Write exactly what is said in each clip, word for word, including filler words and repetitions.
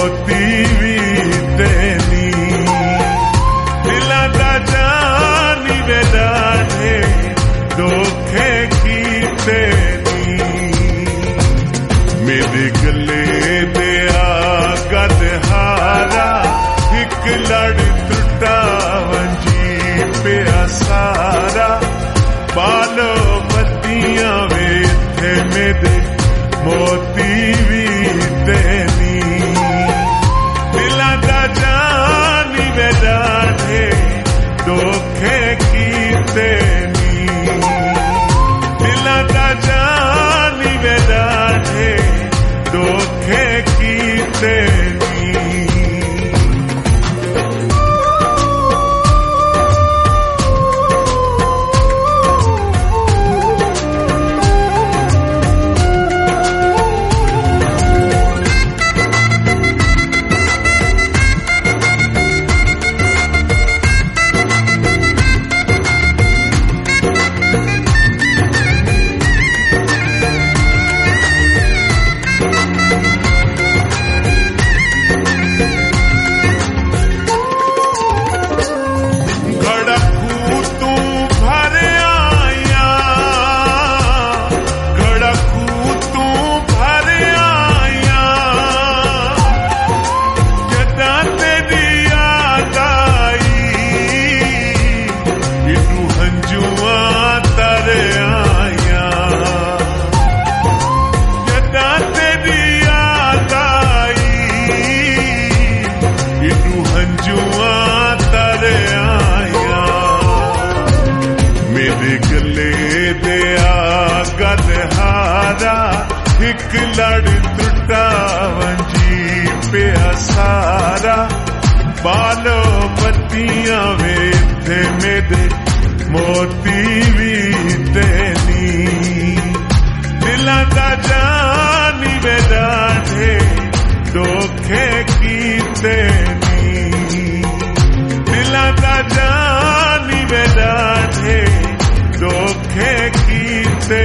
मोती भी देनी दिला दा जानी बेदाने धोखे कीते नी मेरे गले दे आगा ते हारा एक लड़ टुटा वंजी पे सारा बालो पत्तियां वे थे मेरे मोती भी देनी दिला दा जानी बेदाने धोखे कीते नी दिला दा जानी बेदाने धोखे कीते नी एक लड़ टुटा वंजी पे सारा बालो पत्तियां वे थे मेरे मोती भी देनी दिला दा जानी बेदाने धोखे कीते नी दिला दा जानी बेदाने धोखे कीते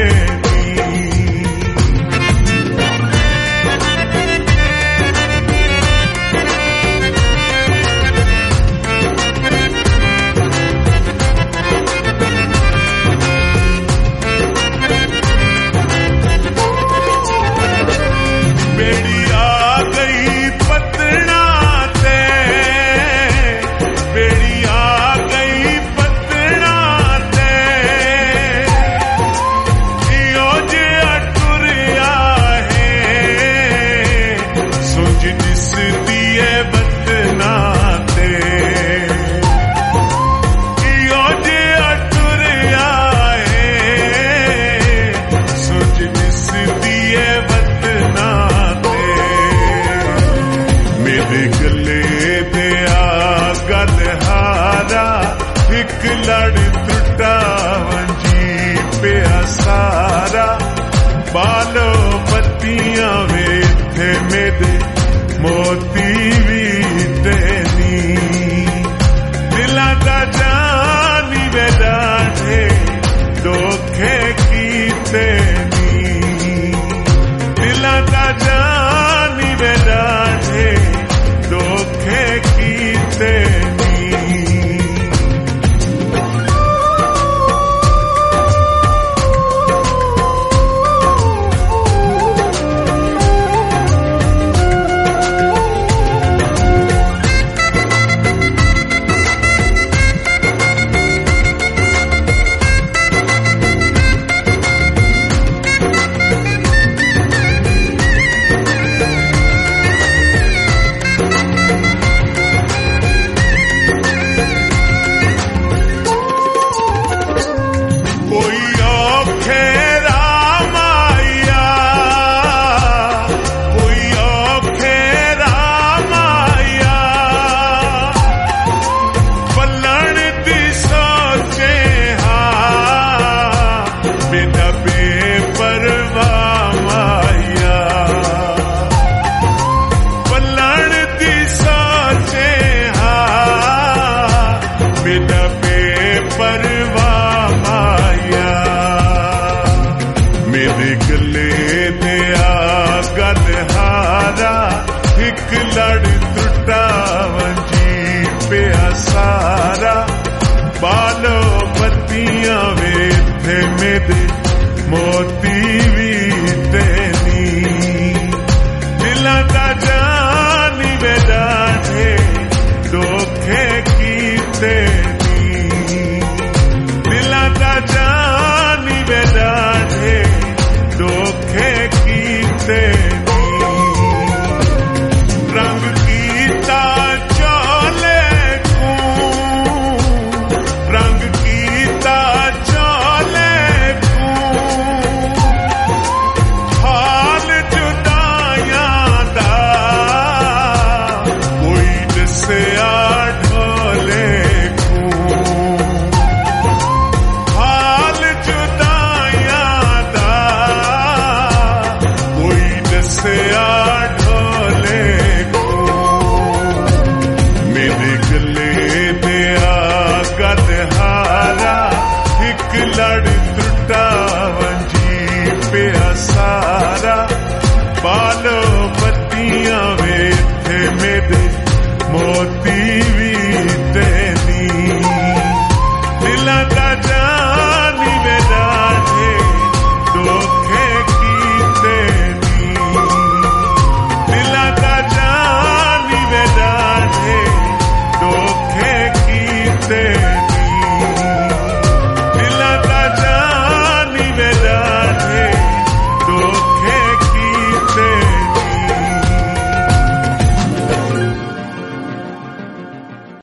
एक लड़ टुटा वंजी पे सारा बालो पत्तियां वे थे मेरे मोती भी देनी दिला दा जानी बेदाने धोखे कीते नी दिला दा जानी बेदाने धोखे कीते नी लड़ त्रुटा वंजी पिया सारा बालो पत्तियां वेथे मेरे मोती भी तेनी दिलां दा जानी बेदाठे धोखे कीते दिलां दा जानी बेदाठे धोखे कीते रंग कीता चोले को रंग कीता चोले को हाल जुदाइयां दा कोई दसिया ढोले को हाल जुदाइयां दा कोई दसिया ढोले को मेरे गले दिया गदहारा एक लड़ त्रुटा वंजी पिया सारा बालो पत्तियां वेथे मेरे मोती भी तेनी दिलां दा जानी बेदाठे धोखे कीते दिलां दा जानी बेदाठे धोखे कीते